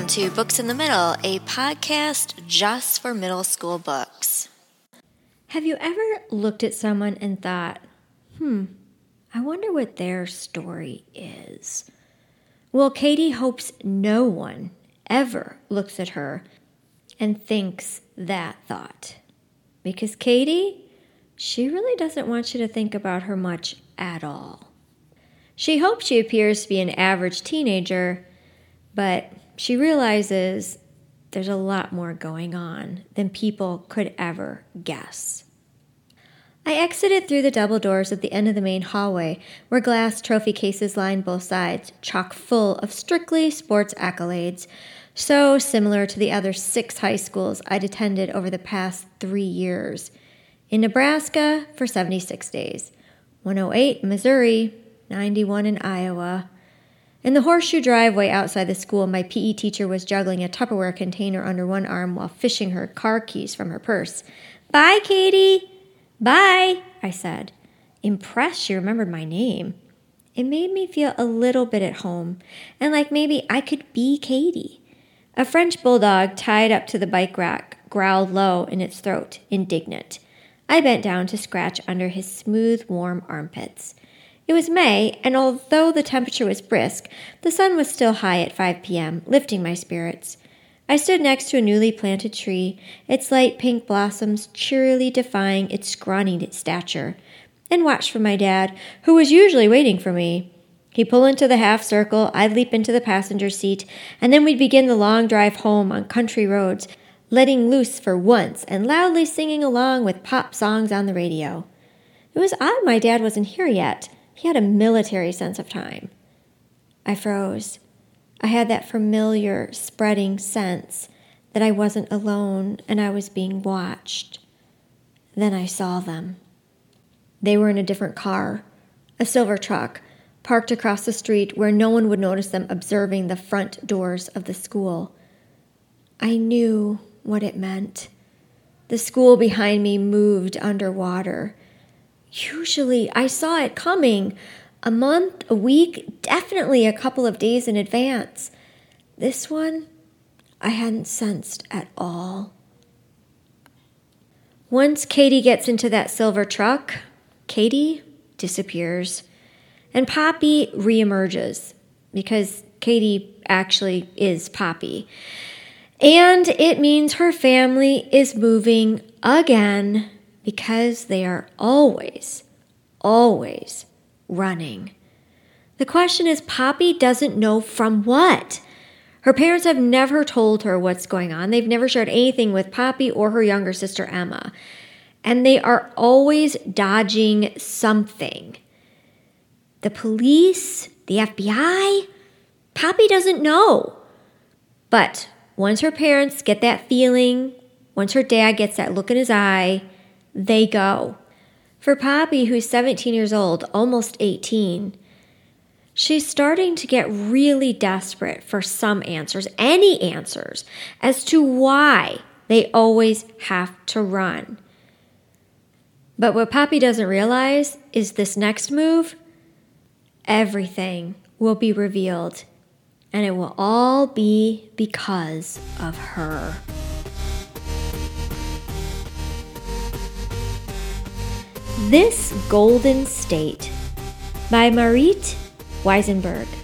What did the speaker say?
Welcome to Books in the Middle, a podcast just for middle school books. Have you ever looked at someone and thought, I wonder what their story is? Well, Katie hopes no one ever looks at her and thinks that thought. Because Katie, she really doesn't want you to think about her much at all. She hopes she appears to be an average teenager, but she realizes there's a lot more going on than people could ever guess. I exited through the double doors at the end of the main hallway, where glass trophy cases lined both sides, chock full of strictly sports accolades, so similar to the other 6 high schools I'd attended over the past 3 years. In Nebraska for 76 days, 108 in Missouri, 91 in Iowa. In the horseshoe driveway outside the school, my PE teacher was juggling a Tupperware container under one arm while fishing her car keys from her purse. "Bye, Katie." "Bye," I said. Impressed she remembered my name. It made me feel a little bit at home, and like maybe I could be Katie. A French bulldog tied up to the bike rack growled low in its throat, indignant. I bent down to scratch under his smooth, warm armpits. It was May, and although the temperature was brisk, the sun was still high at 5 p.m., lifting my spirits. I stood next to a newly planted tree, its light pink blossoms cheerily defying its scrawny stature, and watched for my dad, who was usually waiting for me. He'd pull into the half circle, I'd leap into the passenger seat, and then we'd begin the long drive home on country roads, letting loose for once and loudly singing along with pop songs on the radio. It was odd my dad wasn't here yet. He had a military sense of time. I froze. I had that familiar, spreading sense that I wasn't alone and I was being watched. Then I saw them. They were in a different car, a silver truck, parked across the street where no one would notice them observing the front doors of the school. I knew what it meant. The school behind me moved underwater. Usually, I saw it coming a month, a week, definitely a couple of days in advance. This one, I hadn't sensed at all. Once Katie gets into that silver truck, Katie disappears, and Poppy reemerges, because Katie actually is Poppy. And it means her family is moving again, because they are always running. The question is, Poppy doesn't know from what. Her parents have never told her what's going on. They've never shared anything with Poppy or her younger sister, Emma. And they are always dodging something. The police, the FBI, Poppy doesn't know. But once her parents get that feeling, once her dad gets that look in his eye, they go. For Poppy, who's 17 years old, almost 18, she's starting to get really desperate for some answers, any answers, as to why they always have to run. But what Poppy doesn't realize is this next move, everything will be revealed, and it will all be because of her. This Golden State by Marit Weisenberg.